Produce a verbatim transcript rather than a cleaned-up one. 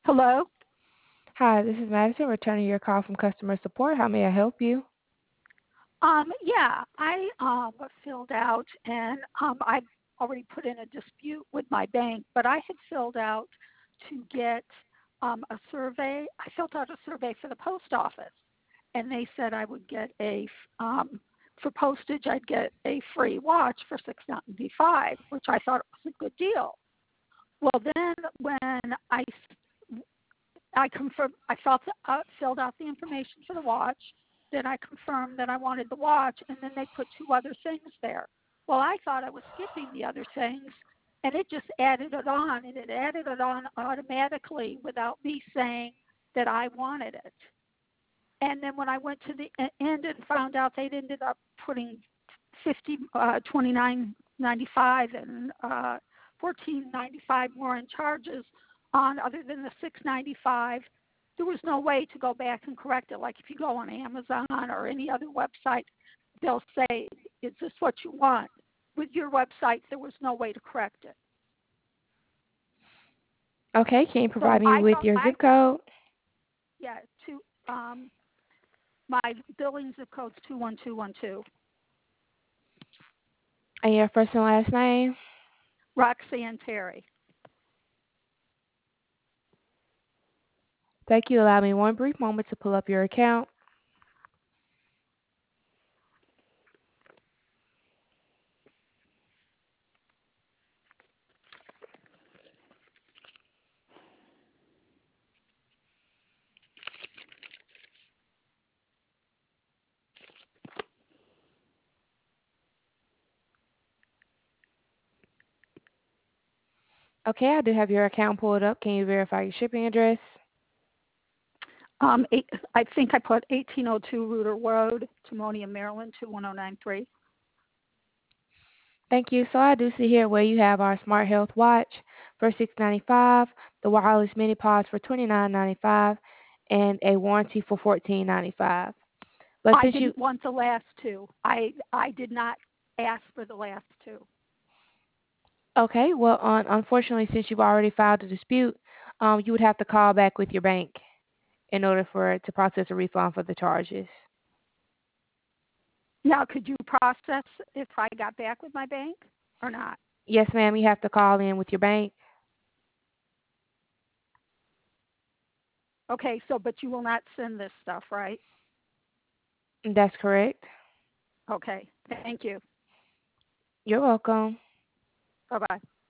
Hello? Hi, this is Madison returning your call from customer support. How may I help you? Um, yeah, I um, filled out, and um, I've already put in a dispute with my bank, but I had filled out to get um, a survey. I filled out a survey for the post office, and they said I would get a, um, for postage, I'd get a free watch for six ninety-five, which I thought was a good deal. Well, then when I I confirmed, I felt, uh, filled out the information for the watch. Then I confirmed that I wanted the watch, and then they put two other things there. Well, I thought I was skipping the other things, and it just added it on, and it added it on automatically without me saying that I wanted it. And then when I went to the end and found out they'd ended up putting fifty, uh, twenty nine ninety five and uh, fourteen ninety five more in charges on other than the six ninety five. There was no way to go back and correct it. Like if you go on Amazon or any other website, they'll say, "Is this what you want?" With your website, there was no way to correct it. Okay, can you So provide me I with don't. your I zip code yeah. To um, my billing zip code's two one two one two. and your first and last name? Roxanne Terry. Thank you. Allow me one brief moment to pull up your account. Okay, I do have your account pulled up. Can you verify your shipping address? Um, eight, I think I put eighteen oh two Reuter Road, Timonium, Maryland, two one oh nine three. Thank you. So I do see here where you have our Smart Health watch for six ninety-five, the wireless mini pods for twenty-nine ninety-five, and a warranty for fourteen ninety-five. But I since you didn't want the last two. I I did not ask for the last two. okay, well, un- unfortunately, since you've already filed a dispute, um, you would have to call back with your bank in order for it to process a refund for the charges. Now, could you process if I got back with my bank or not? Yes, ma'am, you have to call in with your bank. Okay, so but you will not send this stuff, right? That's correct. Okay, thank you. You're welcome. Bye bye.